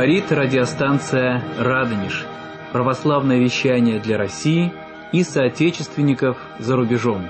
Говорит радиостанция «Радонеж». Православное вещание для России и соотечественников за рубежом.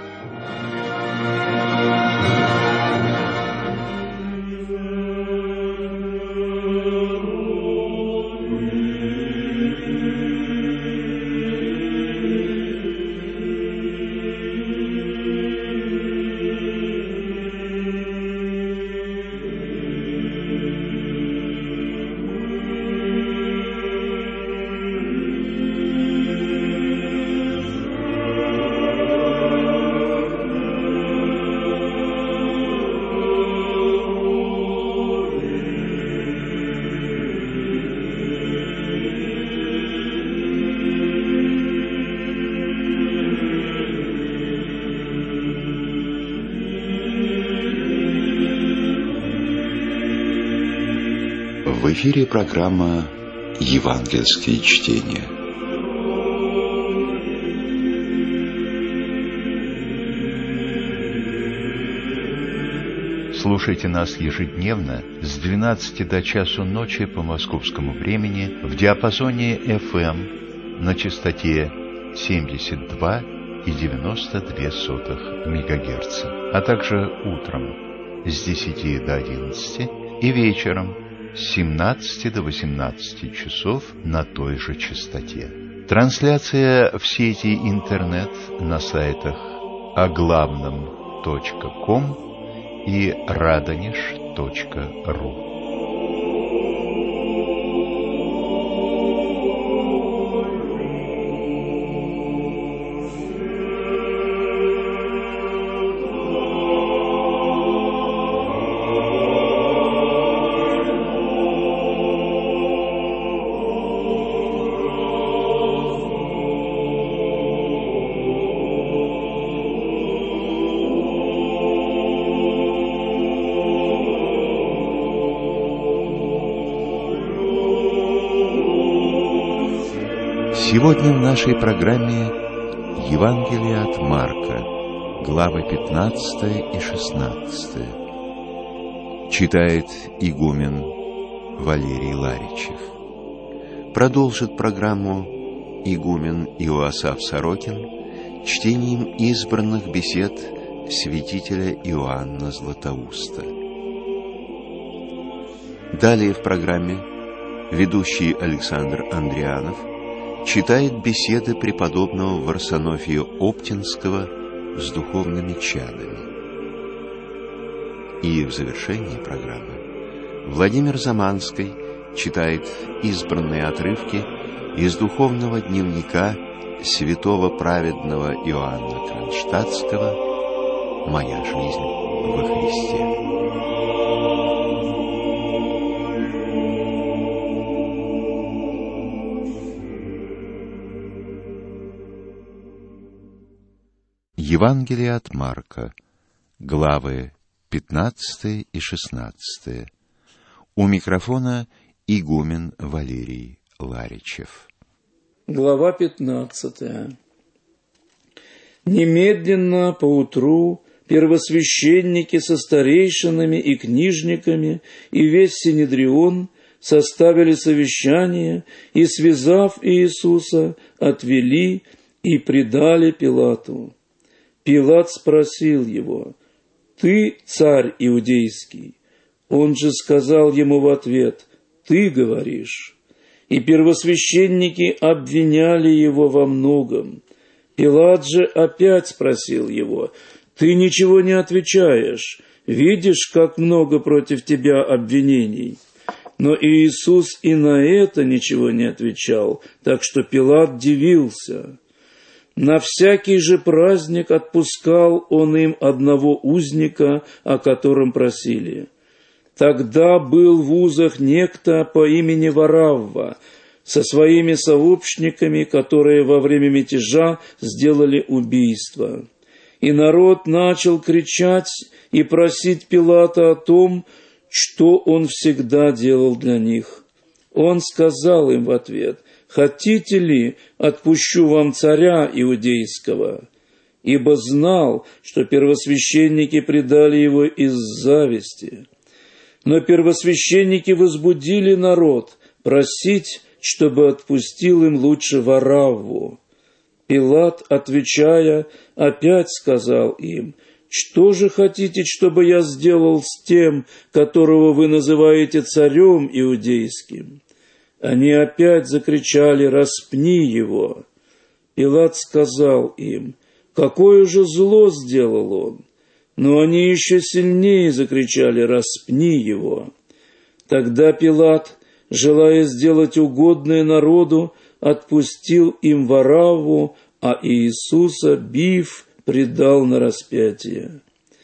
В эфире программа «Евангельские чтения». Слушайте нас ежедневно с 12 до часу ночи по московскому времени в диапазоне FM на частоте 72,92 МГц, а также утром с 10 до 11 и вечером с 17 до 18 часов на той же частоте. Трансляция в сети интернет на сайтах оглавном.ком и radonеж.ру. Сегодня в нашей программе Евангелие от Марка, главы 15 и 16. Читает игумен Валерий Ларичев. Продолжит программу игумен Иоасаф Сорокин чтением избранных бесед святителя Иоанна Златоуста. Далее в программе ведущий Александр Андрианов читает беседы преподобного Варсонофия Оптинского с духовными чадами. И в завершении программы Владимир Заманский читает избранные отрывки из духовного дневника святого праведного Иоанна Кронштадтского «Моя жизнь во Христе». Евангелие от Марка, главы 15 и 16. У микрофона игумен Валерий Ларичев. Глава 15. Немедленно поутру первосвященники со старейшинами и книжниками и весь Синедрион составили совещание и, связав Иисуса, отвели и предали Пилату. Пилат спросил его: «Ты царь иудейский?» Он же сказал ему в ответ: «Ты говоришь». И первосвященники обвиняли его во многом. Пилат же опять спросил его: «Ты ничего не отвечаешь? Видишь, как много против тебя обвинений?» Но Иисус и на это ничего не отвечал, так что Пилат дивился. На всякий же праздник отпускал он им одного узника, о котором просили. Тогда был в узах некто по имени Варавва со своими сообщниками, которые во время мятежа сделали убийство. И народ начал кричать и просить Пилата о том, что он всегда делал для них. Он сказал им в ответ: «Хотите ли, отпущу вам царя иудейского?» Ибо знал, что первосвященники предали его из зависти. Но первосвященники возбудили народ просить, чтобы отпустил им лучше Варавву. Пилат, отвечая, опять сказал им: «Что же хотите, чтобы я сделал с тем, которого вы называете царем иудейским?» Они опять закричали: «Распни его!» Пилат сказал им: «Какое же зло сделал он?» Но они еще сильнее закричали: «Распни его!» Тогда Пилат, желая сделать угодное народу, отпустил им Варавву, а Иисуса, бив, предал на распятие.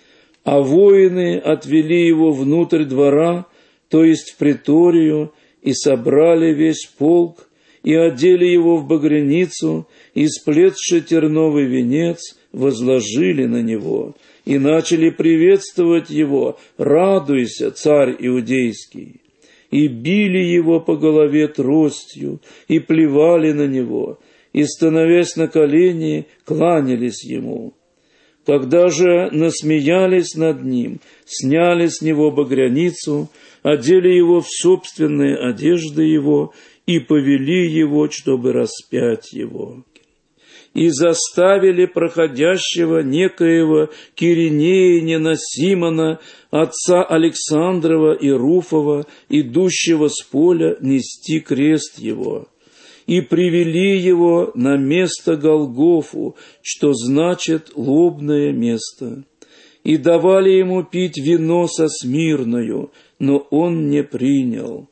А воины отвели его внутрь двора, то есть в преторию, и собрали весь полк, и одели его в багряницу, и, сплетши терновый венец, возложили на него, и начали приветствовать его: «Радуйся, царь иудейский!» И били его по голове тростью, и плевали на него, и, становясь на колени, кланялись ему. Когда же насмеялись над ним, сняли с него багряницу, одели его в собственные одежды его и повели его, чтобы распять его. И заставили проходящего некоего Киринеянина Симона, отца Александрова и Руфова, идущего с поля, нести крест его. И привели его на место Голгофу, что значит «лобное место». И давали ему пить вино со смирною, но он не принял.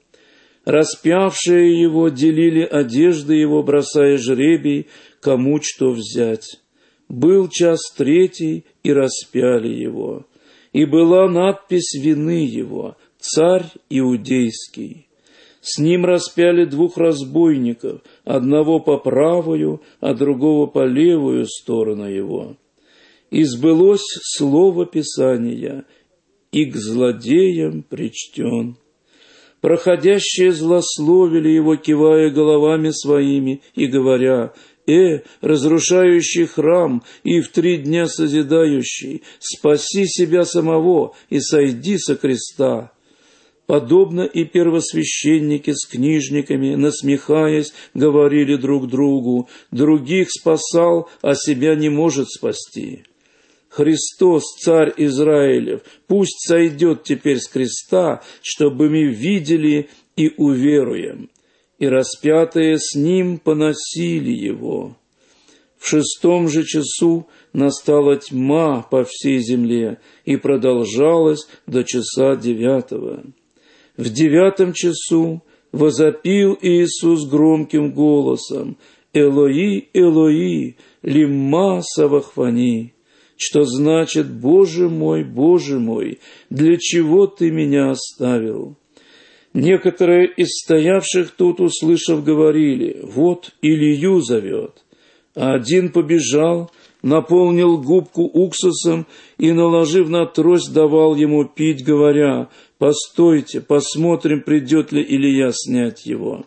Распявшие его делили одежды его, бросая жребий, кому что взять. Был час третий, и распяли его. И была надпись вины его: «Царь иудейский». С ним распяли двух разбойников, одного по правую, а другого по левую сторону его. И сбылось слово Писания: «И к злодеям причтен». Проходящие злословили его, кивая головами своими и говоря: разрушающий храм и в 3 дня созидающий, спаси себя самого и сойди со креста». Подобно и первосвященники с книжниками, насмехаясь, говорили друг другу: «Других спасал, а себя не может спасти». Христос, Царь Израилев, пусть сойдет теперь с креста, чтобы мы видели и уверуем. И распятые с ним поносили его. В 6 же часу настала тьма по всей земле и продолжалась до часа 9. В 9 часу возопил Иисус громким голосом: «Элои, Элои, лимма савахфани», что значит: «Боже мой, для чего ты меня оставил?» Некоторые из стоявших тут, услышав, говорили: «Вот Илью зовет». А один побежал, наполнил губку уксусом и, наложив на трость, давал ему пить, говоря: «Постойте, посмотрим, придет ли Илия снять его».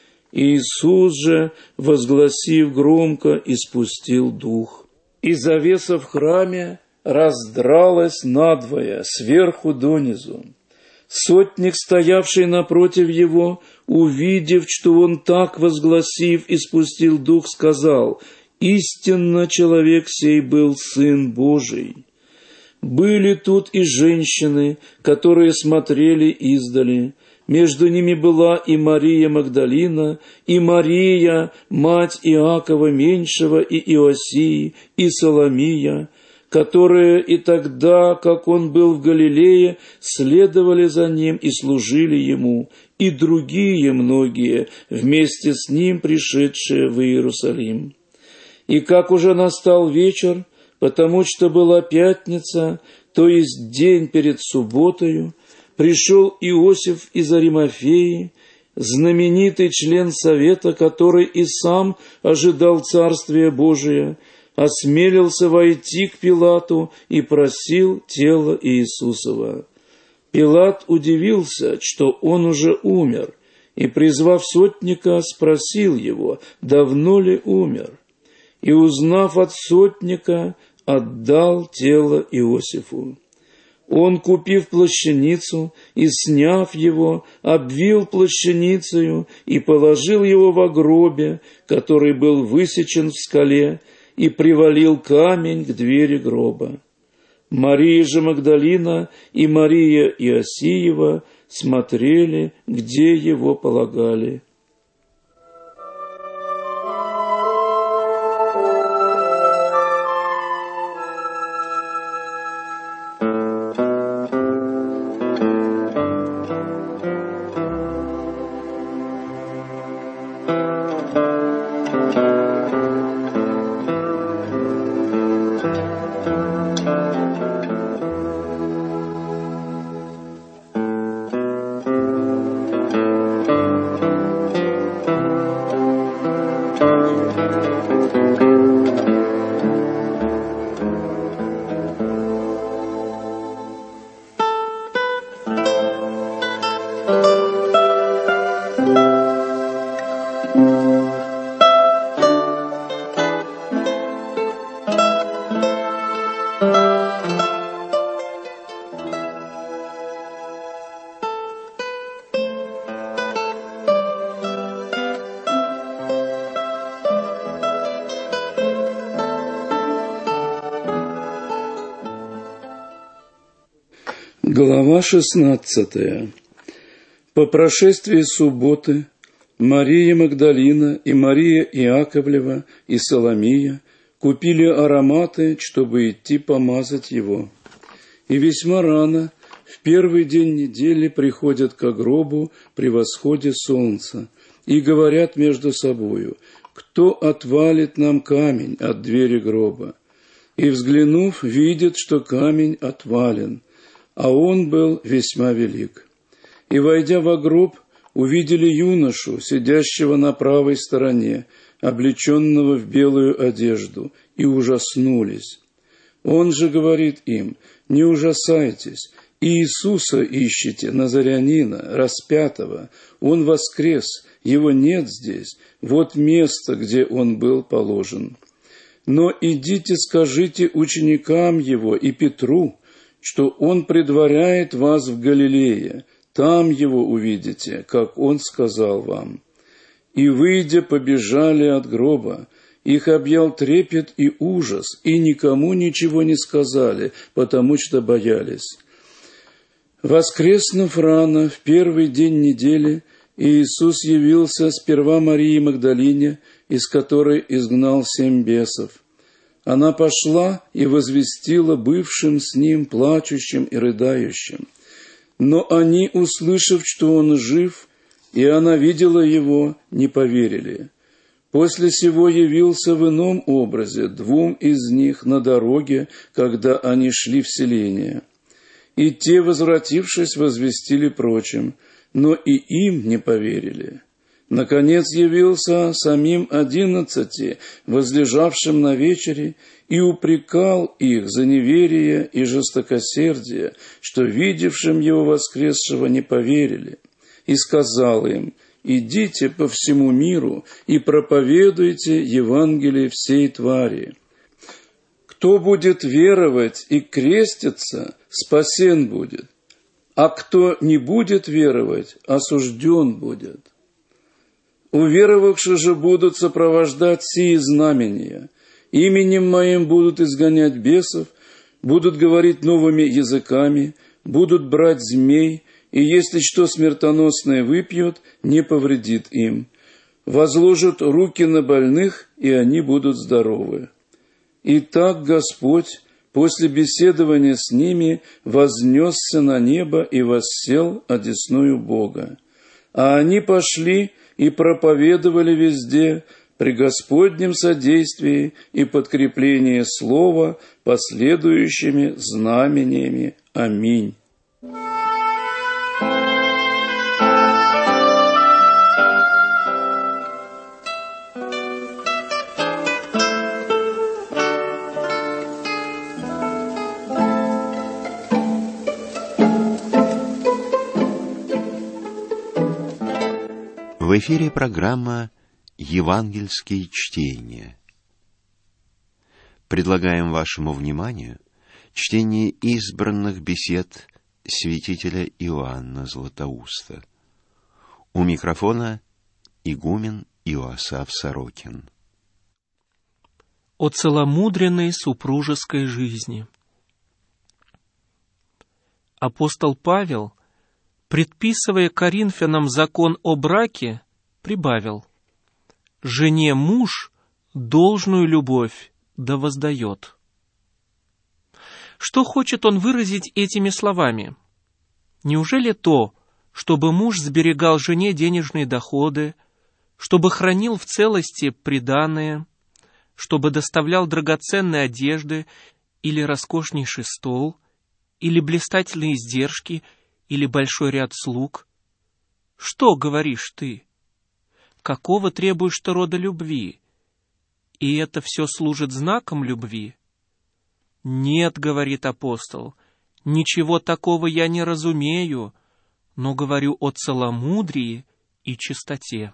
Иисус же, возгласив громко, испустил дух. И завеса в храме раздралась надвое, сверху донизу. Сотник, стоявший напротив его, увидев, что он так, возгласив, испустил дух, сказал: «Истинно человек сей был Сын Божий». Были тут и женщины, которые смотрели издали. Между ними была и Мария Магдалина, и Мария, мать Иакова Меньшего, и Иосии, и Соломия, которые и тогда, как он был в Галилее, следовали за ним и служили ему, и другие многие, вместе с ним пришедшие в Иерусалим. И как уже настал вечер, потому что была пятница, то есть день перед субботою, пришел Иосиф из Аримафеи, знаменитый член совета, который и сам ожидал Царствия Божия, осмелился войти к Пилату и просил тело Иисусова. Пилат удивился, что он уже умер, и, призвав сотника, спросил его, давно ли умер, и, узнав от сотника, отдал тело Иосифу. Он, купив плащаницу и сняв его, обвил плащаницею и положил его во гробе, который был высечен в скале, и привалил камень к двери гроба. Мария же Магдалина и Мария Иосиева смотрели, где его полагали. Глава 16. По прошествии субботы Мария Магдалина и Мария Иаковлева и Соломия купили ароматы, чтобы идти помазать его. И весьма рано, в первый день недели, приходят ко гробу при восходе солнца и говорят между собою: «Кто отвалит нам камень от двери гроба?» И, взглянув, видят, что камень отвален, а он был весьма велик. И, войдя во гроб, увидели юношу, сидящего на правой стороне, облеченного в белую одежду, и ужаснулись. Он же говорит им: «Не ужасайтесь, Иисуса ищете, Назарянина, распятого. Он воскрес, его нет здесь, вот место, где он был положен. Но идите, скажите ученикам его и Петру, что он предваряет вас в Галилее, там его увидите, как он сказал вам». И, выйдя, побежали от гроба. Их объял трепет и ужас, и никому ничего не сказали, потому что боялись. Воскреснув рано, в первый день недели, Иисус явился сперва Марии Магдалине, из которой изгнал 7 бесов. Она пошла и возвестила бывшим с ним, плачущим и рыдающим. Но они, услышав, что он жив, и она видела его, не поверили. После сего явился в ином образе 2 из них на дороге, когда они шли в селение. И те, возвратившись, возвестили прочим, но и им не поверили. Наконец явился самим 11, возлежавшим на вечере, и упрекал их за неверие и жестокосердие, что видевшим его воскресшего не поверили, и сказал им: «Идите по всему миру и проповедуйте Евангелие всей твари. Кто будет веровать и креститься, спасен будет, а кто не будет веровать, осужден будет. Уверовавшие же будут сопровождать сии знамения. Именем моим будут изгонять бесов, будут говорить новыми языками, будут брать змей, и если что смертоносное выпьют, не повредит им. Возложат руки на больных, и они будут здоровы». Итак, Господь после беседования с ними вознесся на небо и воссел одесную Бога. А они пошли и проповедовали везде при Господнем содействии и подкреплении слова последующими знамениями. Аминь. В эфире программа «Евангельские чтения». Предлагаем вашему вниманию Чтение избранных бесед святителя Иоанна Златоуста. У микрофона игумен Иоасаф Сорокин. О целомудренной супружеской жизни. Апостол Павел, предписывая Коринфянам закон о браке, прибавил: «Жене муж должную любовь да воздает». Что хочет он выразить этими словами? Неужели то, чтобы муж сберегал жене денежные доходы, чтобы хранил в целости приданое, чтобы доставлял драгоценные одежды или роскошнейший стол, или блистательные издержки, или большой ряд слуг? Что говоришь ты? Какого требуешь ты рода любви? И это все служит знаком любви? «Нет, — говорит апостол, — ничего такого я не разумею, но говорю о целомудрии и чистоте».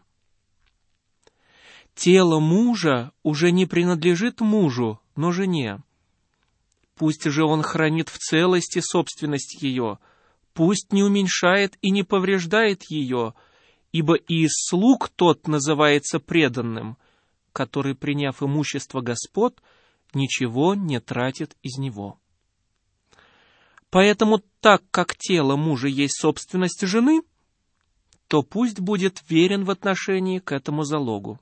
Тело мужа уже не принадлежит мужу, но жене. Пусть же он хранит в целости собственность ее, пусть не уменьшает и не повреждает ее, ибо и из слуг тот называется преданным, который, приняв имущество господ, ничего не тратит из него. Поэтому, так как тело мужа есть собственность жены, то пусть будет верен в отношении к этому залогу.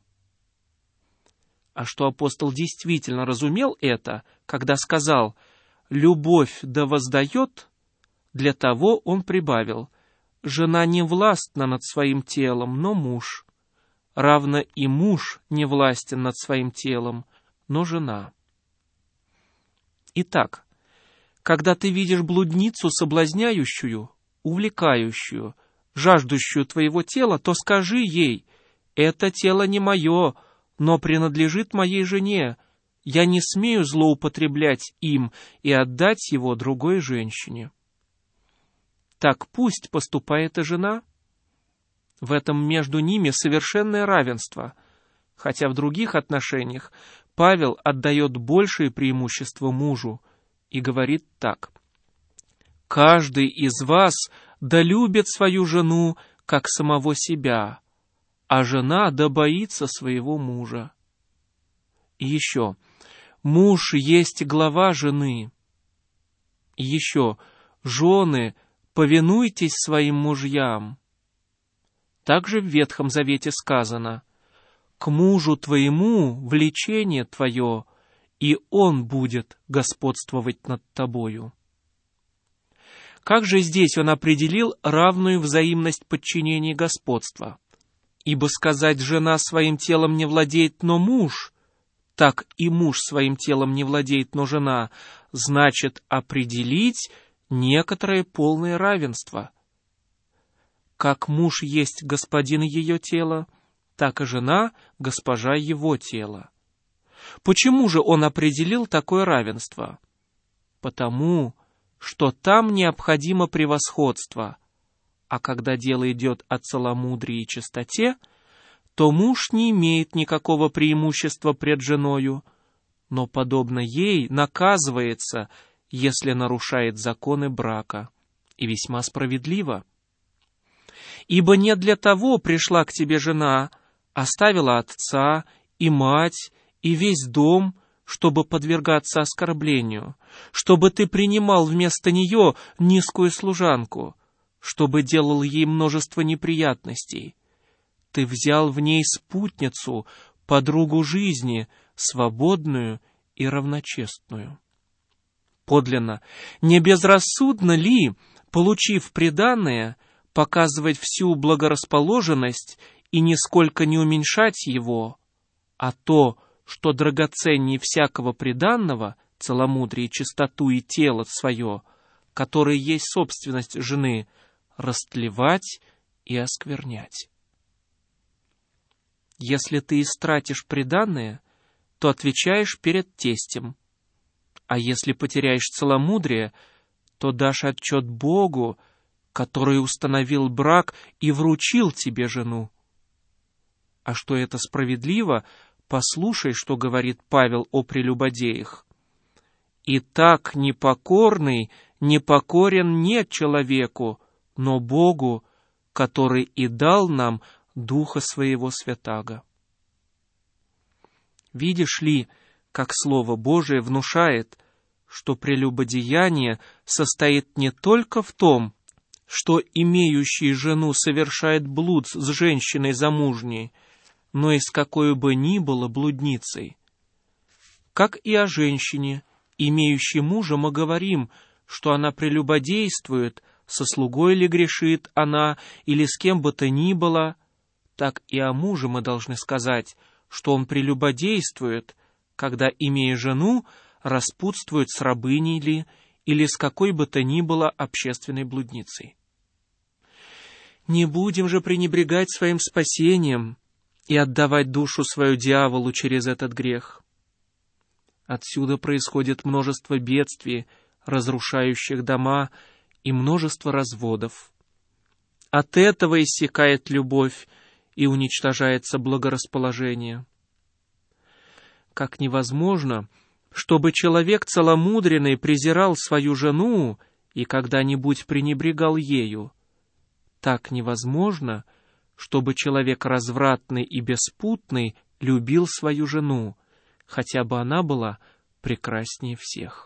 А что апостол действительно разумел это, когда сказал «любовь да воздает», для того он прибавил: «Жена не властна над своим телом, но муж, равно и муж не властен над своим телом, но жена». Итак, когда ты видишь блудницу соблазняющую, увлекающую, жаждущую твоего тела, то скажи ей: «Это тело не мое, но принадлежит моей жене. Я не смею злоупотреблять им и отдать его другой женщине». Так пусть поступает и жена. В этом между ними совершенное равенство, хотя в других отношениях Павел отдает большее преимущество мужу и говорит так: «Каждый из вас да любит свою жену, как самого себя, а жена да боится своего мужа». И еще: «Муж есть глава жены». И еще: «Жены, повинуйтесь своим мужьям». Также в Ветхом Завете сказано: «К мужу твоему влечение твое, и он будет господствовать над тобою». Как же здесь он определил равную взаимность подчинения и господства? Ибо сказать «жена своим телом не владеет, но муж», так и муж своим телом не владеет, но жена, значит определить некоторое полное равенство. Как муж есть господин ее тела, так и жена — госпожа его тела. Почему же он определил такое равенство? Потому что там необходимо превосходство, а когда дело идет о целомудрии и чистоте, то муж не имеет никакого преимущества пред женою, но, подобно ей, наказывается, если нарушает законы брака, и весьма справедливо. Ибо не для того пришла к тебе жена, оставила отца и мать и весь дом, чтобы подвергаться оскорблению, чтобы ты принимал вместо нее низкую служанку, чтобы делал ей множество неприятностей. Ты взял в ней спутницу, подругу жизни, свободную и равночестную. Подлинно, не безрассудно ли, получив приданое, показывать всю благорасположенность и нисколько не уменьшать его, а то, что драгоценнее всякого приданного, целомудрие, чистоту и тело свое, которое есть собственность жены, растлевать и осквернять? Если ты истратишь приданое, то отвечаешь перед тестем, а если потеряешь целомудрие, то дашь отчет Богу, который установил брак и вручил тебе жену. А что это справедливо, послушай, что говорит Павел о прелюбодеях. И так непокорный непокорен не человеку, но Богу, который и дал нам Духа Своего Святаго. Видишь ли, как Слово Божие внушает, что прелюбодеяние состоит не только в том, что имеющий жену совершает блуд с женщиной замужней, но и с какой бы ни было блудницей. Как и о женщине, имеющей мужа, мы говорим, что она прелюбодействует, со слугой ли грешит она, или с кем бы то ни было, так и о муже мы должны сказать, что он прелюбодействует, когда, имея жену, распутствует с рабыней ли, или с какой бы то ни было общественной блудницей. Не будем же пренебрегать своим спасением и отдавать душу свою дьяволу через этот грех. Отсюда происходит множество бедствий, разрушающих дома, и множество разводов. От этого иссякает любовь и уничтожается благорасположение. Как невозможно, чтобы человек целомудренный презирал свою жену и когда-нибудь пренебрегал ею, так невозможно, чтобы человек развратный и беспутный любил свою жену, хотя бы она была прекраснее всех.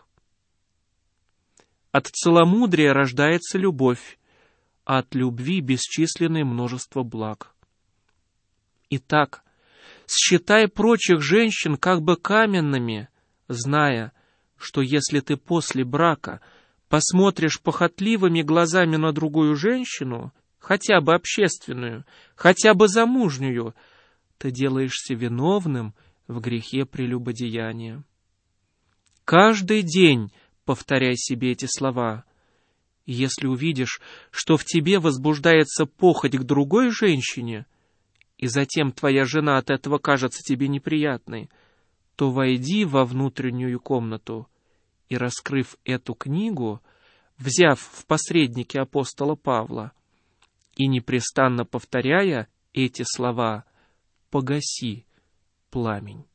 От целомудрия рождается любовь, а от любви бесчисленное множество благ. Итак, считай прочих женщин как бы каменными, зная, что если ты после брака посмотришь похотливыми глазами на другую женщину, хотя бы общественную, хотя бы замужнюю, ты делаешься виновным в грехе прелюбодеяния. Каждый день повторяй себе эти слова. И если увидишь, что в тебе возбуждается похоть к другой женщине, и затем твоя жена от этого кажется тебе неприятной, то войди во внутреннюю комнату и, раскрыв эту книгу, взяв в посредники апостола Павла, и непрестанно повторяя эти слова, погаси пламень.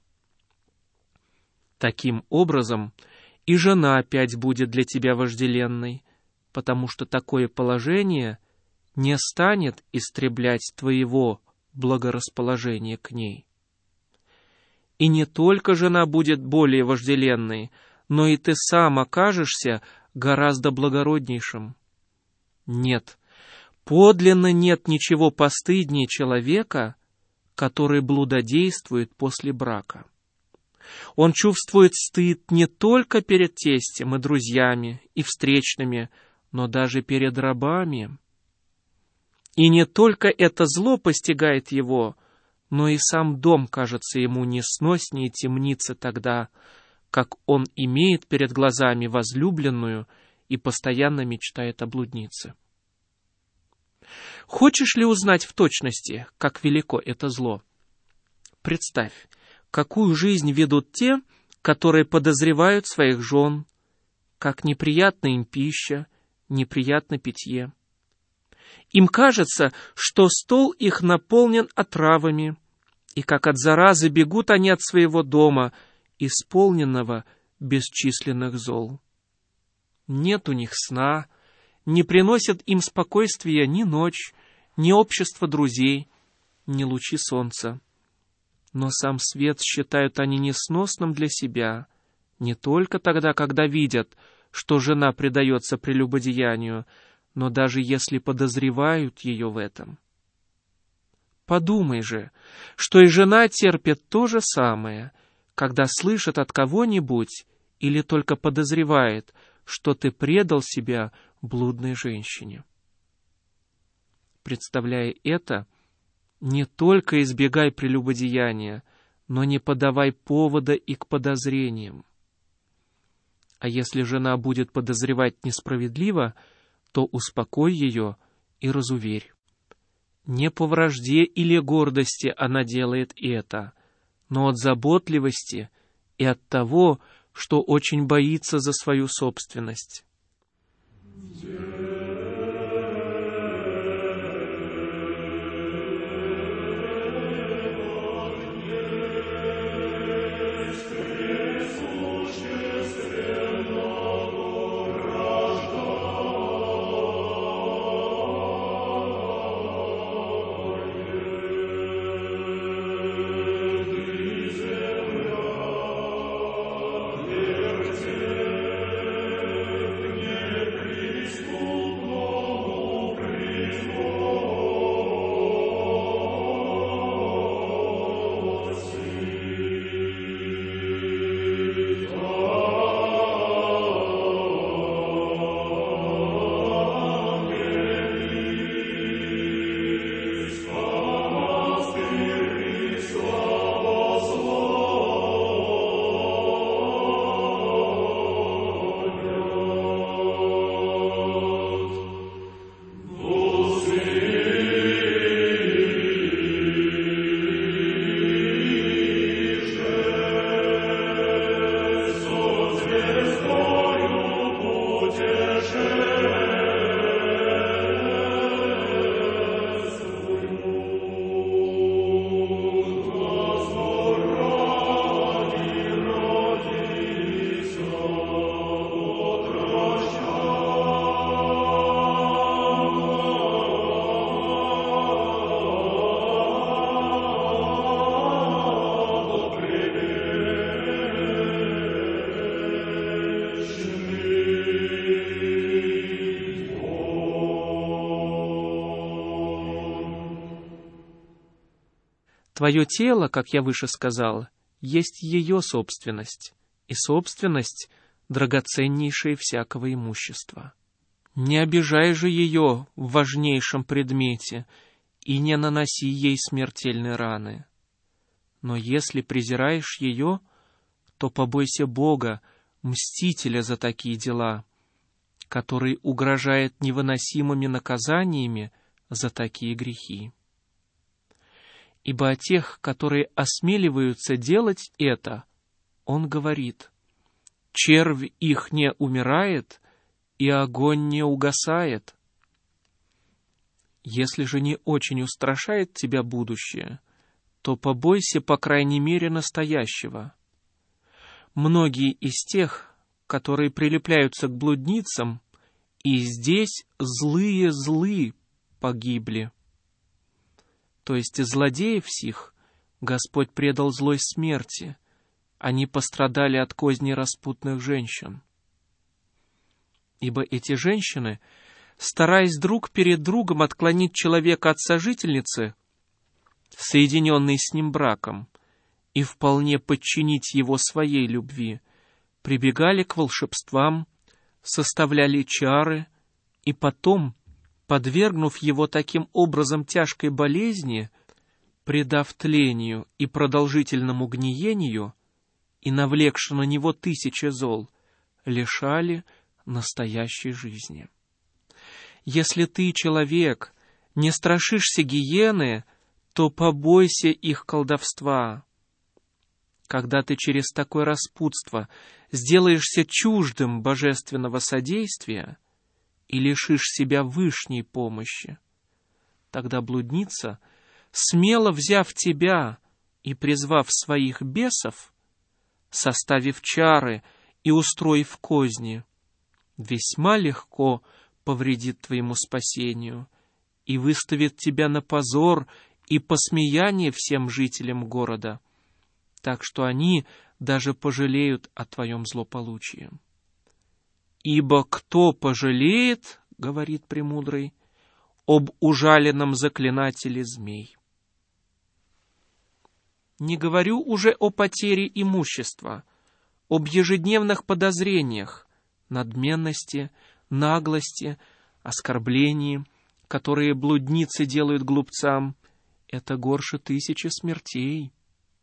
Таким образом, и жена опять будет для тебя вожделенной, потому что такое положение не станет истреблять твоего благорасположения к ней. И не только жена будет более вожделенной, но и ты сам окажешься гораздо благороднейшим. Нет, подлинно нет ничего постыднее человека, который блудодействует после брака. Он чувствует стыд не только перед тестем и друзьями, и встречными, но даже перед рабами. И не только это зло постигает его, но и сам дом кажется ему несноснее темницы тогда, как он имеет перед глазами возлюбленную и постоянно мечтает о блуднице. Хочешь ли узнать в точности, как велико это зло? Представь, какую жизнь ведут те, которые подозревают своих жен, как неприятна им пища, неприятно питье. Им кажется, что стол их наполнен отравами, и как от заразы бегут они от своего дома, исполненного бесчисленных зол. Нет у них сна, не приносят им спокойствия ни ночь, ни общество друзей, ни лучи солнца. Но сам свет считают они несносным для себя, не только тогда, когда видят, что жена предается прелюбодеянию, но даже если подозревают ее в этом. Подумай же, что и жена терпит то же самое, когда слышит от кого-нибудь или только подозревает, что ты предал себя блудной женщине. Представляя это, не только избегай прелюбодеяния, но не подавай повода и к подозрениям. А если жена будет подозревать несправедливо, то успокой ее и разуверь. Не по вражде или гордости она делает это, но от заботливости и от того, что очень боится за свою собственность. Твое тело, как я выше сказал, есть ее собственность, и собственность драгоценнейшая всякого имущества. Не обижай же ее в важнейшем предмете и не наноси ей смертельной раны. Но если презираешь ее, то побойся Бога, мстителя за такие дела, который угрожает невыносимыми наказаниями за такие грехи. Ибо о тех, которые осмеливаются делать это, он говорит: червь их не умирает, и огонь не угасает. Если же не очень устрашает тебя будущее, то побойся, по крайней мере, настоящего. Многие из тех, которые прилепляются к блудницам, и здесь злые погибли. То есть злодеев сих Господь предал злой смерти, они пострадали от козни распутных женщин. Ибо эти женщины, стараясь друг перед другом отклонить человека от сожительницы, соединенной с ним браком, и вполне подчинить его своей любви, прибегали к волшебствам, составляли чары, и потом, подвергнув его таким образом тяжкой болезни, предав тлению и продолжительному гниению, и навлекши на него 1000 зол, лишали настоящей жизни. Если ты, человек, не страшишься гиены, то побойся их колдовства. Когда ты через такое распутство сделаешься чуждым божественного содействия и лишишь себя вышней помощи, тогда блудница, смело взяв тебя и призвав своих бесов, составив чары и устроив козни, весьма легко повредит твоему спасению и выставит тебя на позор и посмеяние всем жителям города, так что они даже пожалеют о твоем злополучии. Ибо кто пожалеет, говорит премудрый, об ужаленном заклинателе змей? Не говорю уже о потере имущества, об ежедневных подозрениях, надменности, наглости, оскорблении, которые блудницы делают глупцам. Это горше 1000 смертей.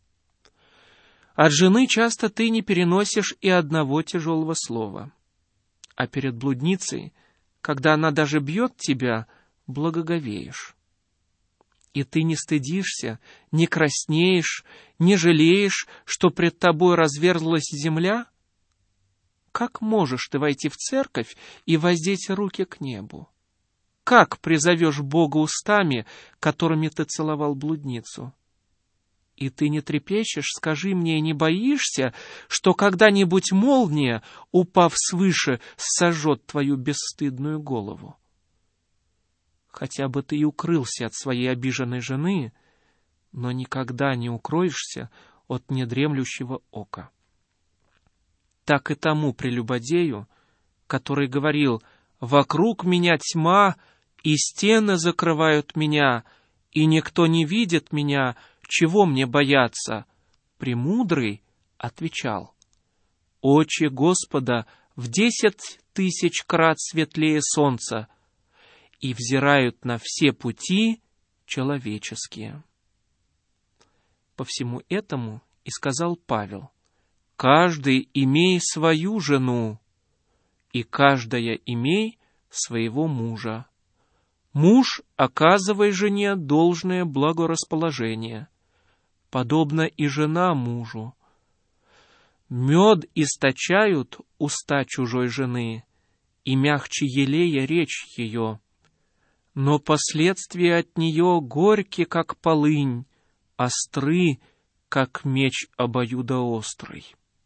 От жены часто ты не переносишь и одного тяжелого слова. А перед блудницей, когда она даже бьет тебя, благоговеешь. И ты не стыдишься, не краснеешь, не жалеешь, что пред тобой разверзлась земля? Как можешь ты войти в церковь и воздеть руки к небу? Как призовешь Бога устами, которыми ты целовал блудницу? И ты не трепещешь, скажи мне, не боишься, что когда-нибудь молния, упав свыше, сожжет твою бесстыдную голову? Хотя бы ты и укрылся от своей обиженной жены, но никогда не укроешься от недремлющего ока. Так и тому прелюбодею, который говорил: «Вокруг меня тьма, и стены закрывают меня, и никто не видит меня, чего мне бояться?» Премудрый отвечал: «Очи Господа в 10 000 крат светлее солнца и взирают на все пути человеческие». По всему этому и сказал Павел: «Каждый имей свою жену, и каждая имей своего мужа. Муж оказывай жене должное благорасположение, подобно и жена мужу. Мед источают уста чужой жены, и мягче елея речь ее. Но последствия от нее горьки, как полынь, остры, как меч обоюдоострый».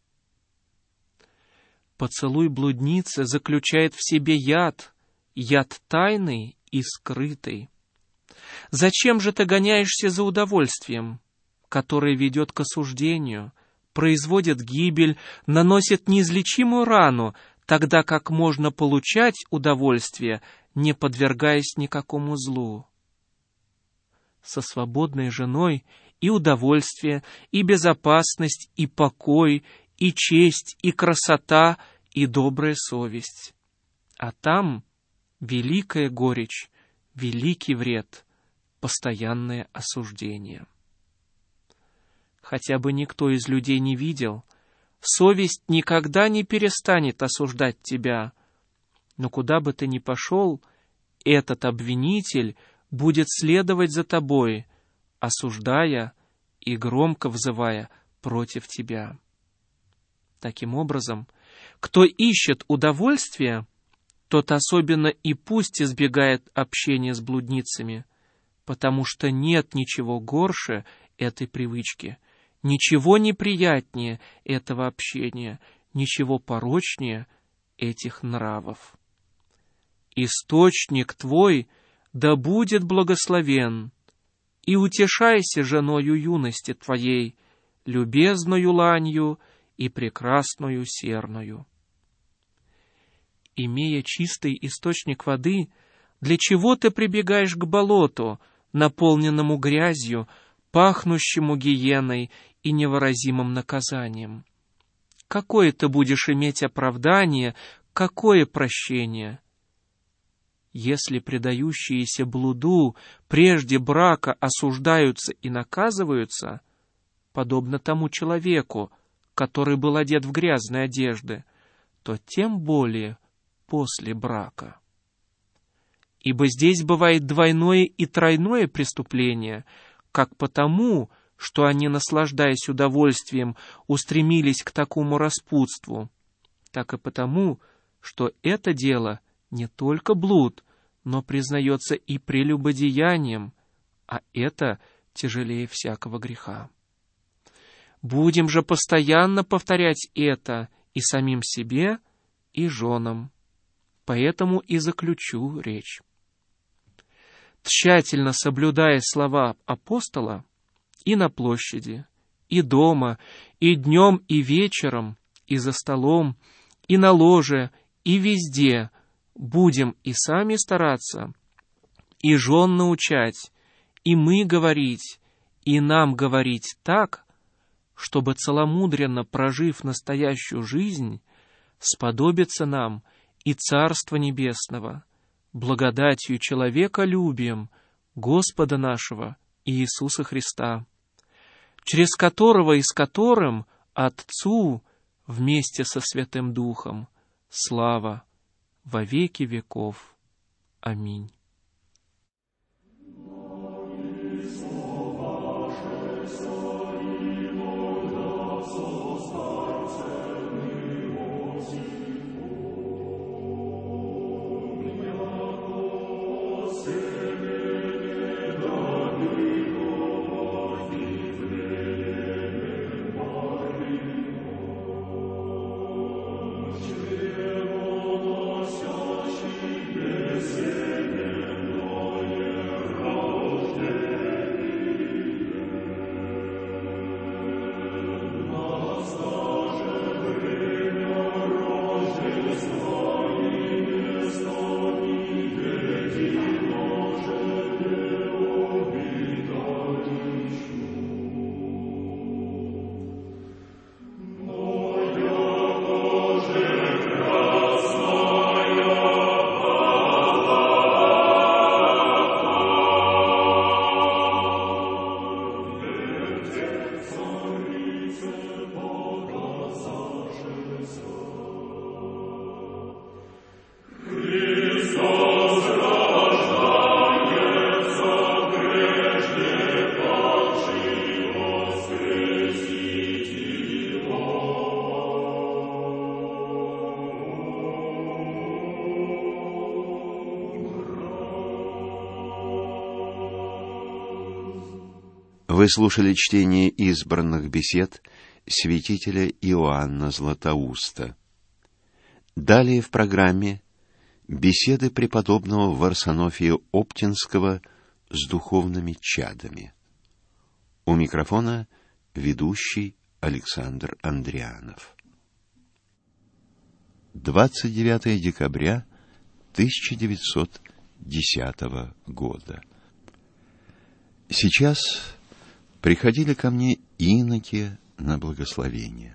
Поцелуй блудницы заключает в себе яд тайный и скрытый. Зачем же ты гоняешься за удовольствием, которое ведет к осуждению, производит гибель, наносит неизлечимую рану, тогда как можно получать удовольствие, не подвергаясь никакому злу? Со свободной женой и удовольствие, и безопасность, и покой, и честь, и красота, и добрая совесть. А там великая горечь, великий вред, постоянное осуждение. Хотя бы никто из людей не видел, совесть никогда не перестанет осуждать тебя. Но куда бы ты ни пошел, этот обвинитель будет следовать за тобой, осуждая и громко взывая против тебя. Таким образом, кто ищет удовольствия, тот особенно и пусть избегает общения с блудницами, потому что нет ничего горше этой привычки, ничего неприятнее этого общения, ничего порочнее этих нравов. Источник твой да будет благословен, и утешайся женою юности твоей, любезною ланью и прекрасною серною. Имея чистый источник воды, для чего ты прибегаешь к болоту, наполненному грязью, пахнущему гиеной и невыразимым наказанием? Какое ты будешь иметь оправдание, какое прощение? Если предающиеся блуду прежде брака осуждаются и наказываются, подобно тому человеку, который был одет в грязные одежды, то тем более после брака. Ибо здесь бывает двойное и тройное преступление, как потому, что они, наслаждаясь удовольствием, устремились к такому распутству, так и потому, что это дело не только блуд, но признается и прелюбодеянием, а это тяжелее всякого греха. Будем же постоянно повторять это и самим себе, и женам. Поэтому и заключу речь. Тщательно соблюдая слова апостола, и на площади, и дома, и днем, и вечером, и за столом, и на ложе, и везде будем и сами стараться, и жен научать, и мы говорить, и нам говорить так, чтобы целомудренно прожив настоящую жизнь, сподобиться нам и Царства Небесного, благодатью человеколюбием Господа нашего Иисуса Христа, через которого и с которым Отцу вместе со Святым Духом слава во веки веков. Аминь. Вы слушали чтение избранных бесед святителя Иоанна Златоуста. Далее в программе беседы преподобного Варсонофия Оптинского с духовными чадами. У микрофона ведущий Александр Андрианов. 29 декабря 1910 года. Сейчас приходили ко мне иноки на благословение.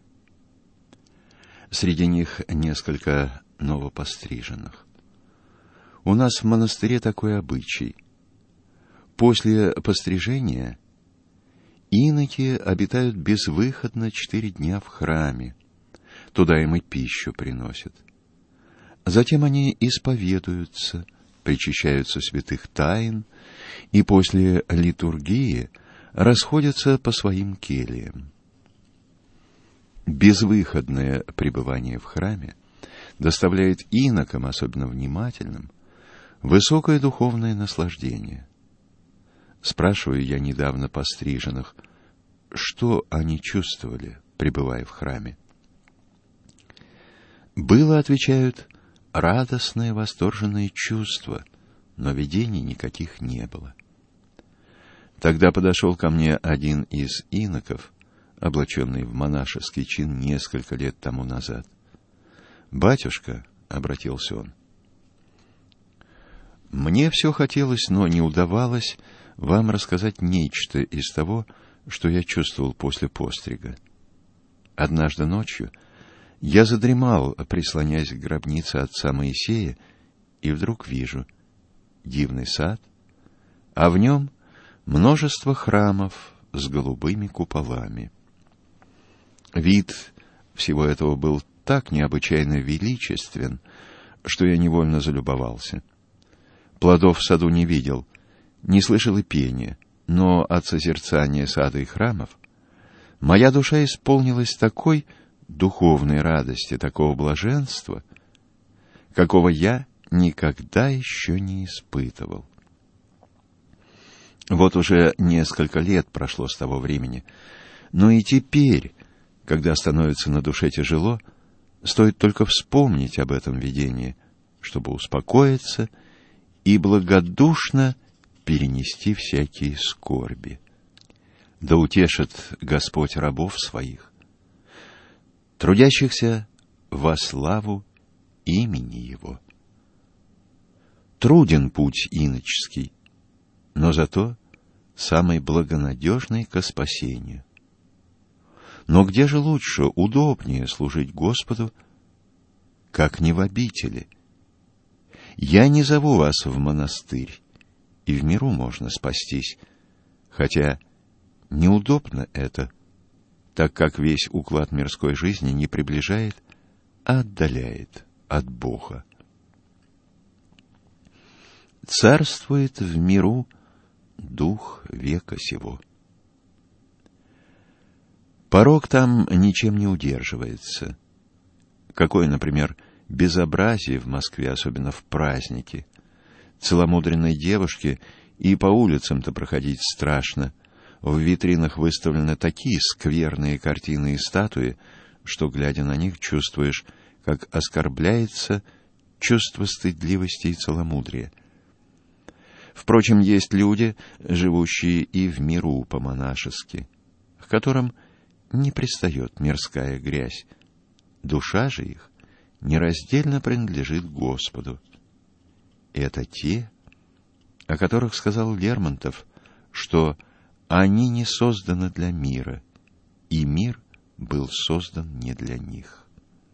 Среди них несколько новопостриженных. У нас в монастыре такой обычай. После пострижения иноки обитают безвыходно 4 дня в храме. Туда им и пищу приносят. Затем они исповедуются, причащаются святых тайн и после литургии расходятся по своим кельям. Безвыходное пребывание в храме доставляет инокам, особенно внимательным, высокое духовное наслаждение. Спрашиваю я недавно постриженных, что они чувствовали, пребывая в храме. Было, отвечают, радостное, восторженное чувство, но видений никаких не было. Тогда подошел ко мне один из иноков, облаченный в монашеский чин несколько лет тому назад. «Батюшка», — обратился он, — «мне все хотелось, но не удавалось вам рассказать нечто из того, что я чувствовал после пострига. Однажды ночью я задремал, прислоняясь к гробнице отца Моисея, и вдруг вижу дивный сад, а в нем множество храмов с голубыми куполами. Вид всего этого был так необычайно величествен, что я невольно залюбовался. Плодов в саду не видел, не слышал и пения, но от созерцания сада и храмов моя душа исполнилась такой духовной радости, такого блаженства, какого я никогда еще не испытывал. Вот уже несколько лет прошло с того времени, но и теперь, когда становится на душе тяжело, стоит только вспомнить об этом видении, чтобы успокоиться и благодушно перенести всякие скорби. Да утешит Господь рабов своих, трудящихся во славу имени Его. Труден путь иноческий, но зато самый благонадежный ко спасению. Но где же лучше, удобнее служить Господу, как не в обители? Я не зову вас в монастырь, и в миру можно спастись, хотя неудобно это, так как весь уклад мирской жизни не приближает, а отдаляет от Бога. Царствует в миру дух века сего. Порок там ничем не удерживается. Какое, например, безобразие в Москве, особенно в праздники. Целомудренной девушке и по улицам-то проходить страшно. В витринах выставлены такие скверные картины и статуи, что, глядя на них, чувствуешь, как оскорбляется чувство стыдливости и целомудрия. Впрочем, есть люди, живущие и в миру по-монашески, к которым не пристает мирская грязь. Душа же их нераздельно принадлежит Господу. Это те, о которых сказал Лермонтов, что они не созданы для мира, и мир был создан не для них.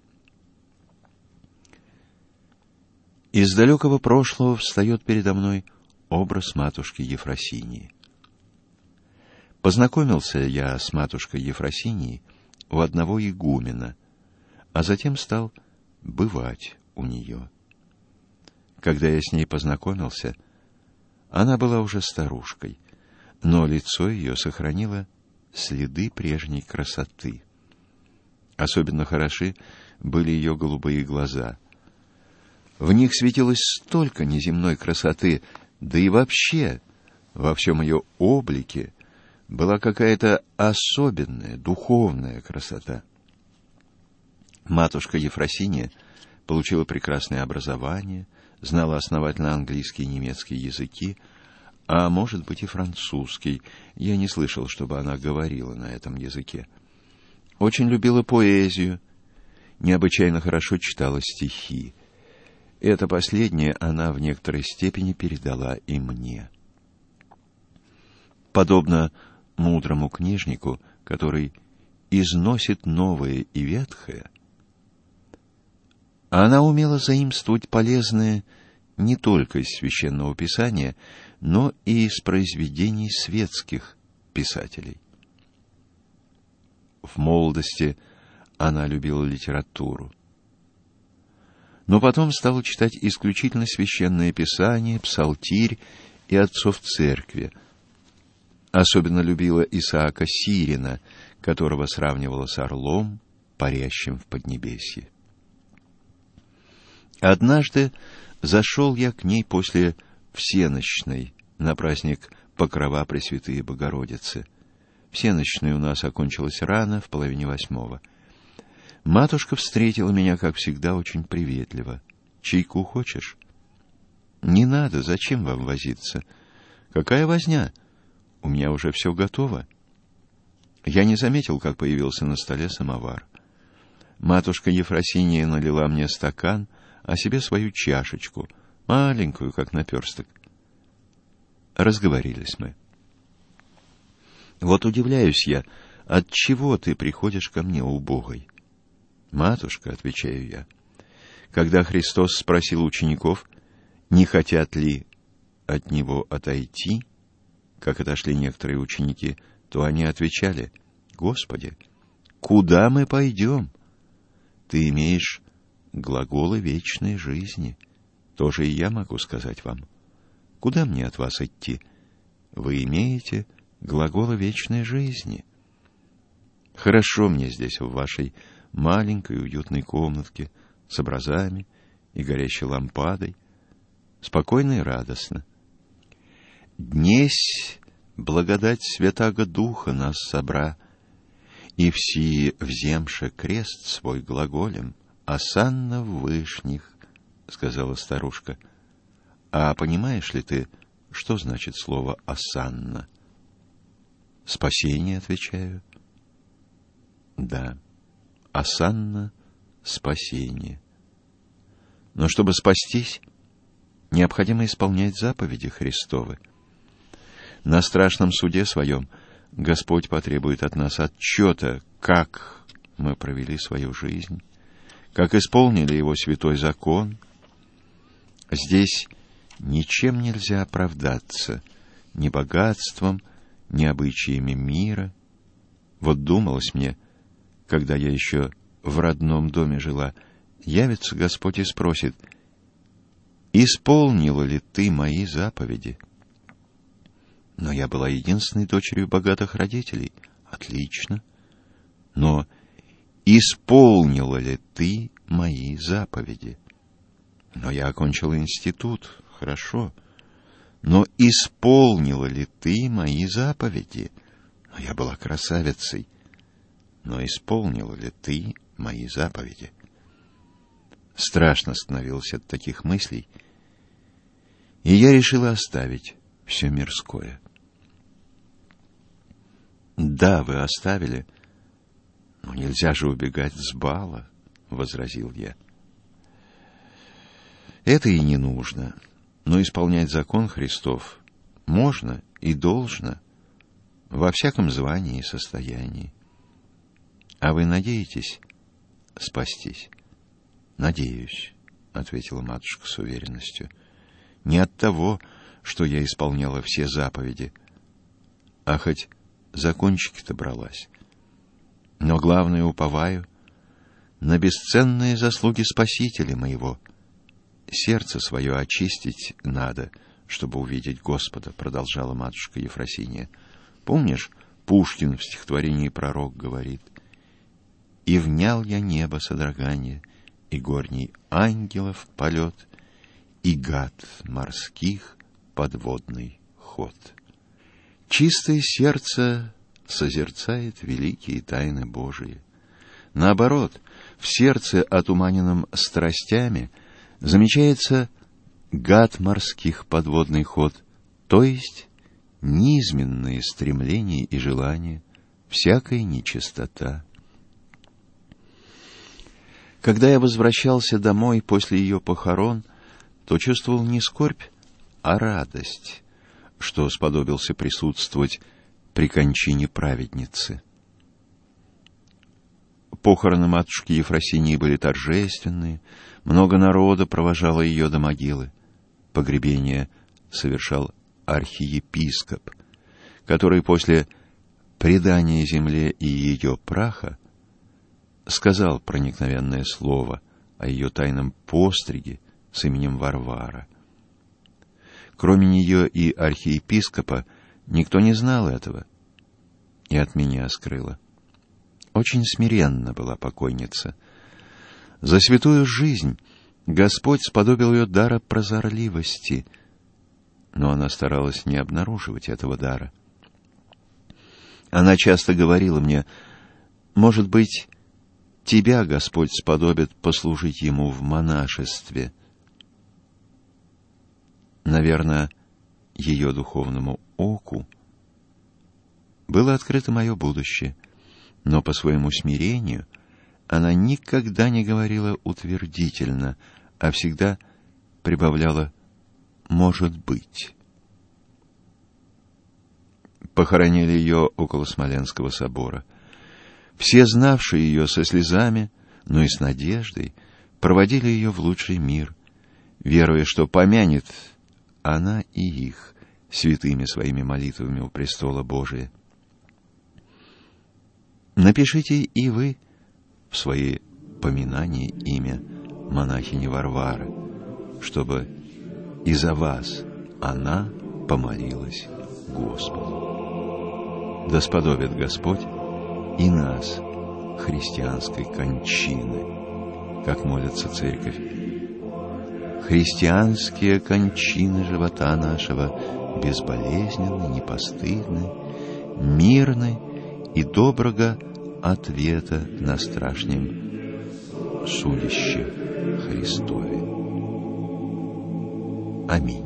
Из далекого прошлого встает передо мной образ матушки Ефросинии. Познакомился я с матушкой Ефросинией у одного игумена, а затем стал бывать у нее. Когда я с ней познакомился, она была уже старушкой, но лицо ее сохранило следы прежней красоты. Особенно хороши были ее голубые глаза. В них светилось столько неземной красоты, да и вообще во всем ее облике была какая-то особенная, духовная красота. Матушка Ефросиния получила прекрасное образование, знала основательно английский и немецкий языки, а может быть и французский. Я не слышал, чтобы она говорила на этом языке. Очень любила поэзию, необычайно хорошо читала стихи. Это последнее она в некоторой степени передала и мне. Подобно мудрому книжнику, который износит новое и ветхое, она умела заимствовать полезное не только из Священного Писания, но и из произведений светских писателей. В молодости она любила литературу, но потом стала читать исключительно Священное Писание, Псалтирь и отцов церкви. Особенно любила Исаака Сирина, которого сравнивала с орлом, парящим в Поднебесье. Однажды зашел я к ней после всенощной на праздник Покрова Пресвятые Богородицы. Всенощная у нас окончилась рано, в 7:30. Матушка встретила меня, как всегда, очень приветливо. «Чайку хочешь?» «Не надо, зачем вам возиться?» «Какая возня? У меня уже все готово». Я не заметил, как появился на столе самовар. Матушка Ефросинья налила мне стакан, а себе свою чашечку, маленькую, как наперсток. Разговорились мы. «Вот удивляюсь я, отчего ты приходишь ко мне убогой?» «Матушка», — отвечаю я, — «когда Христос спросил учеников, не хотят ли от Него отойти, как отошли некоторые ученики, то они отвечали: Господи, куда мы пойдем? Ты имеешь глаголы вечной жизни. Тоже и я могу сказать вам. Куда мне от вас идти? Вы имеете глаголы вечной жизни. Хорошо мне здесь, в вашей маленькой уютной комнатке, с образами и горящей лампадой. Спокойно и радостно. Днесь благодать Святаго Духа нас собра, и все вземше крест свой глаголем, осанна в вышних, — сказала старушка. А понимаешь ли ты, что значит слово «осанна»? Спасение, отвечаю. Да, осанна — спасение. Но чтобы спастись, необходимо исполнять заповеди Христовы. На страшном суде своем Господь потребует от нас отчета, как мы провели свою жизнь, как исполнили Его святой закон. Здесь ничем нельзя оправдаться, ни богатством, ни обычаями мира. Вот думалось мне, когда я еще в родном доме жила, явится Господь и спросит: «Исполнила ли ты мои заповеди?» Но я была единственной дочерью богатых родителей. Отлично. Но исполнила ли ты мои заповеди? Но я окончила институт. Хорошо. Но исполнила ли ты мои заповеди? Но я была красавицей. Но исполнила ли ты мои заповеди? Страшно становилось от таких мыслей, и я решила оставить все мирское. Да, вы оставили, но нельзя же убегать с бала, — возразил я. Это и не нужно, но исполнять закон Христов можно и должно во всяком звании и состоянии. А вы надеетесь спастись? Надеюсь, — ответила матушка с уверенностью. Не от того, что я исполняла все заповеди, а хоть за кончики-то бралась. Но главное, уповаю на бесценные заслуги Спасителя моего. Сердце свое очистить надо, чтобы увидеть Господа, — продолжала матушка Ефросинья. Помнишь, Пушкин в стихотворении «Пророк» говорит: «И внял я небо содрогание, и горний ангелов полет, и гад морских подводный ход». Чистое сердце созерцает великие тайны Божии. Наоборот, в сердце, отуманенном страстями, замечается гад морских подводный ход, то есть низменные стремления и желания, всякая нечистота. Когда я возвращался домой после ее похорон, то чувствовал не скорбь, а радость, что сподобился присутствовать при кончине праведницы. Похороны матушки Ефросинии были торжественные, много народа провожало ее до могилы. Погребение совершал архиепископ, который после предания земле и ее праха сказал проникновенное слово о ее тайном постриге с именем Варвара. Кроме нее и архиепископа никто не знал этого, и от меня скрыла. Очень смиренна была покойница. За святую жизнь Господь сподобил ее дара прозорливости, но она старалась не обнаруживать этого дара. Она часто говорила мне: «Может быть, тебя Господь сподобит послужить Ему в монашестве». Наверное, ее духовному оку было открыто мое будущее, но по своему смирению она никогда не говорила утвердительно, а всегда прибавляла «может быть». Похоронили ее около Смоленского собора. Все, знавшие ее со слезами, но и с надеждой, проводили ее в лучший мир, веруя, что помянет она и их святыми своими молитвами у престола Божия. Напишите и вы в свои поминания имя монахини Варвары, чтобы и за вас она помолилась Господу. Да сподобит Господь и нас христианской кончины, как молится Церковь. Христианские кончины живота нашего безболезненны, непостыдны, мирны и доброго ответа на страшнем судище Христове. Аминь.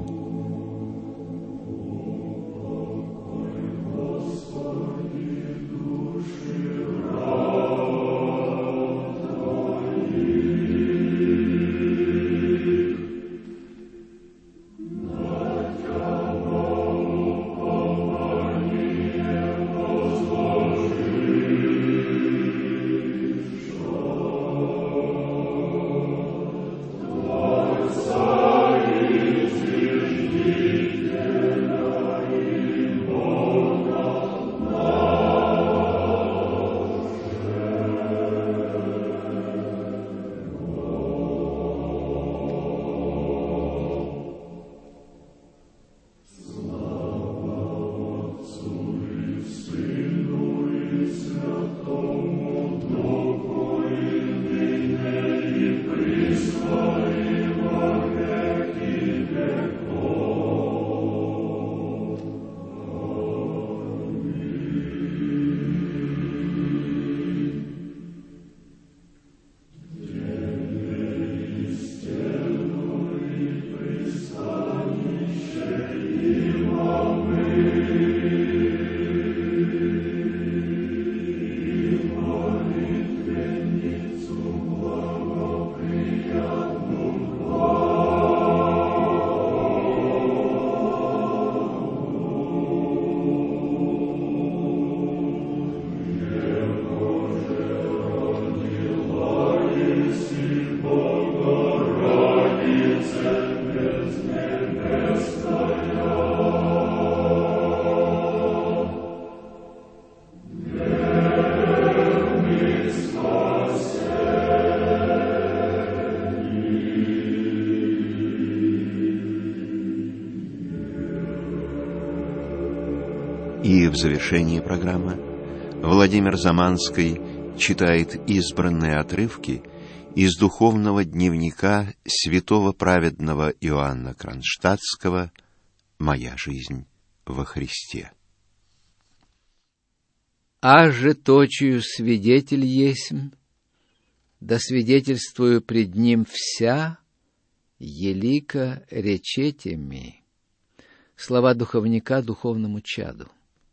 И в завершении программы Владимир Заманский читает избранные отрывки из духовного дневника святого праведного Иоанна Кронштадтского «Моя жизнь во Христе». «Аже точию свидетель есмь, да свидетельствую пред ним вся, елика речете ми». Слова духовника духовному чаду.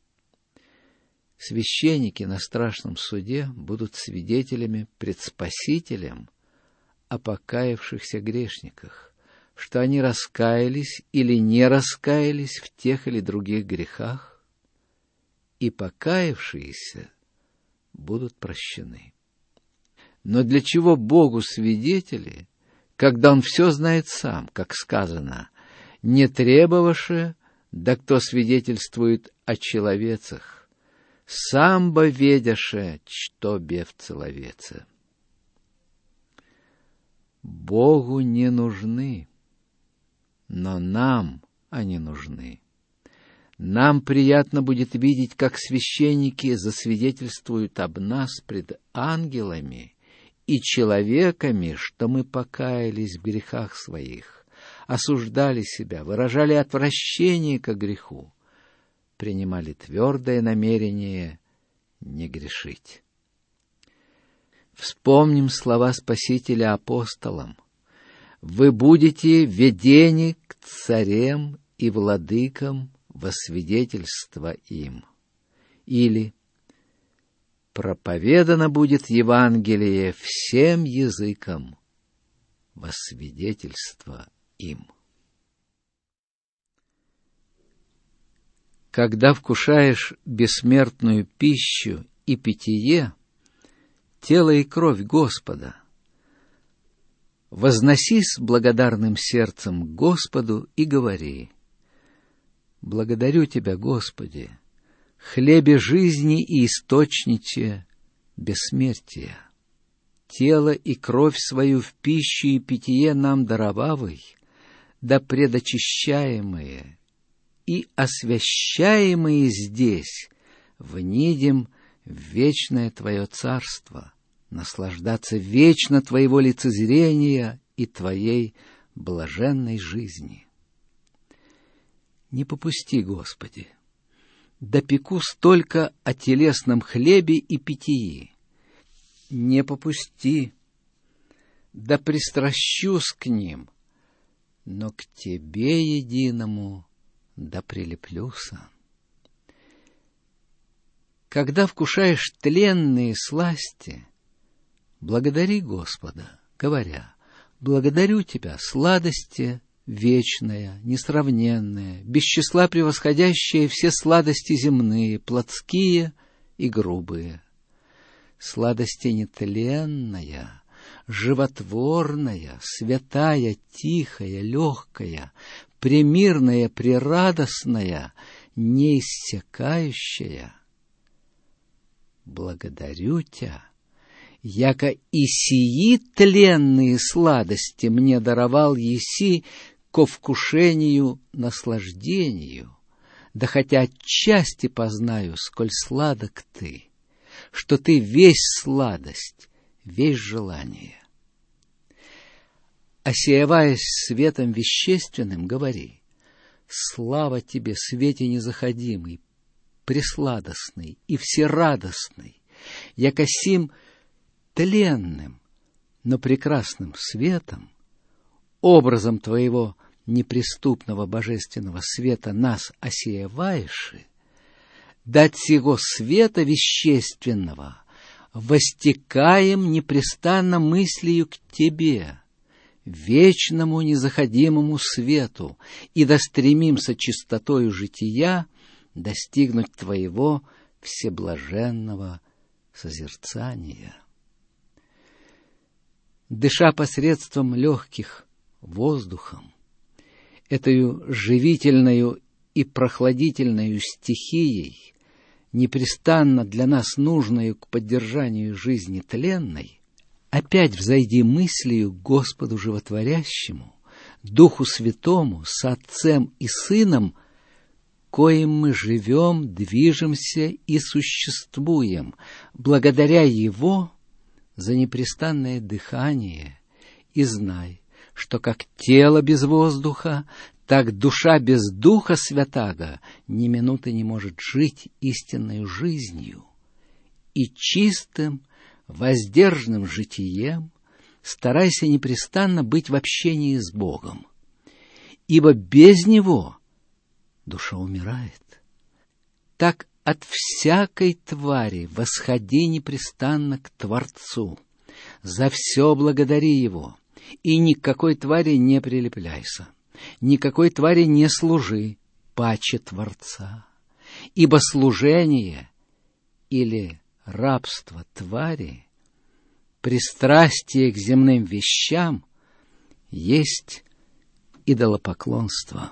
Священники на страшном суде будут свидетелями пред Спасителем о покаявшихся грешниках, что они раскаялись или не раскаялись в тех или других грехах и покаявшиеся будут прощены. Но для чего Богу свидетели, когда Он все знает сам, как сказано, не требоваше, да кто свидетельствует о человецах, сам бы ведяше, что бе в человеце. Богу не нужны, но нам они нужны. Нам приятно будет видеть, как священники засвидетельствуют об нас пред ангелами и человеками, что мы покаялись в грехах своих, осуждали себя, выражали отвращение к греху, принимали твердое намерение не грешить. Вспомним слова Спасителя апостолам: «Вы будете ведени к царям и владыкам во свидетельство им». Или «Проповедано будет Евангелие всем языкам во свидетельство им». Когда вкушаешь бессмертную пищу и питье, тело и кровь Господа, возносись с благодарным сердцем к Господу и говори: «Благодарю Тебя, Господи, хлебе жизни и источнике бессмертия. Тело и кровь свою в пищу и питье нам даровавый, да предочищаемые и освящаемые здесь внидим в вечное Твое царство, наслаждаться вечно Твоего лицезрения и Твоей блаженной жизни». Не попусти, Господи, допеку столько о телесном хлебе и питьи. Не попусти, да пристращусь к ним, но к Тебе единому да прилеплюся. Когда вкушаешь тленные сласти, благодари Господа, говоря: «Благодарю Тебя, сладости вечная, несравненная, без числа превосходящая все сладости земные, плотские и грубые. Сладости нетленная, животворная, святая, тихая, легкая, премирная, прерадостная, неиссякающая. Благодарю Тебя, яко и сии тленные сладости мне даровал еси ко вкушению, наслаждению, да хотя отчасти познаю, сколь сладок Ты, что Ты весь сладость, весь желание. Осеяваясь светом вещественным, говори: слава Тебе, свете незаходимый, пресладостный и всерадостный, яко сим тленным, но прекрасным светом, образом Твоего неприступного божественного света нас осеяваеши, дать сего света вещественного востекаем непрестанно мыслью к Тебе, вечному незаходимому свету, и да стремимся чистотою жития достигнуть Твоего всеблаженного созерцания. Дыша посредством легких воздухом, этою живительною и прохладительною стихией, непрестанно для нас нужною к поддержанию жизни тленной, опять взойди мыслью к Господу Животворящему, Духу Святому, с Отцем и Сыном, коим мы живем, движемся и существуем, благодаря Его за непрестанное дыхание, и знай, что как тело без воздуха, так душа без Духа Святаго ни минуты не может жить истинной жизнью, и чистым, воздержанным житием старайся непрестанно быть в общении с Богом, ибо без Него душа умирает. Так от всякой твари восходи непрестанно к Творцу, за все благодари Его, и ни к какой твари не прилепляйся, никакой твари не служи паче Творца, ибо служение или рабство твари, пристрастие к земным вещам есть идолопоклонство.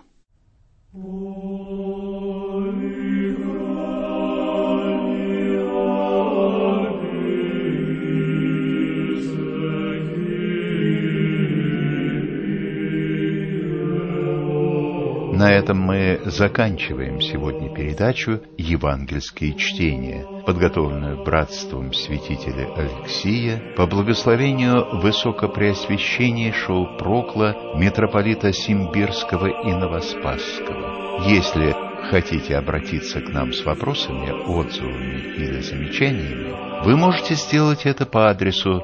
На этом мы заканчиваем сегодня передачу «Евангельские чтения», подготовленную братством святителя Алексия по благословению Высокопреосвященнейшего Прокла митрополита Симбирского и Новоспасского. Если хотите обратиться к нам с вопросами, отзывами или замечаниями, вы можете сделать это по адресу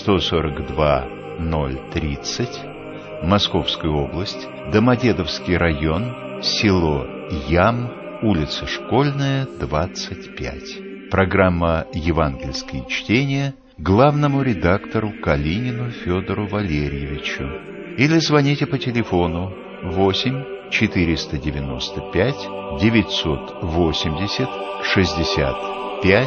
142-030, Московская область, Домодедовский район, село Ям, улица Школьная, 25. Программа «Евангельские чтения» главному редактору Калинину Федору Валерьевичу. Или звоните по телефону 8 495 980 65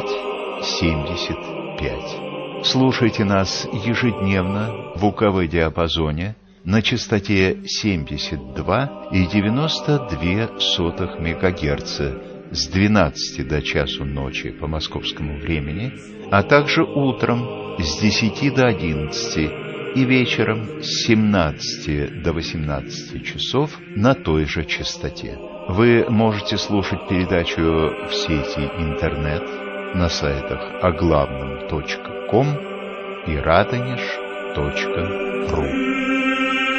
75. Слушайте нас ежедневно в УКВ-диапазоне на частоте 72,92 МГц с 12 до часу ночи по московскому времени, а также утром с 10 до 11 и вечером с 17 до 18 часов на той же частоте. Вы можете слушать передачу в сети интернет на сайтах оглавном.ком и радонеж.ру.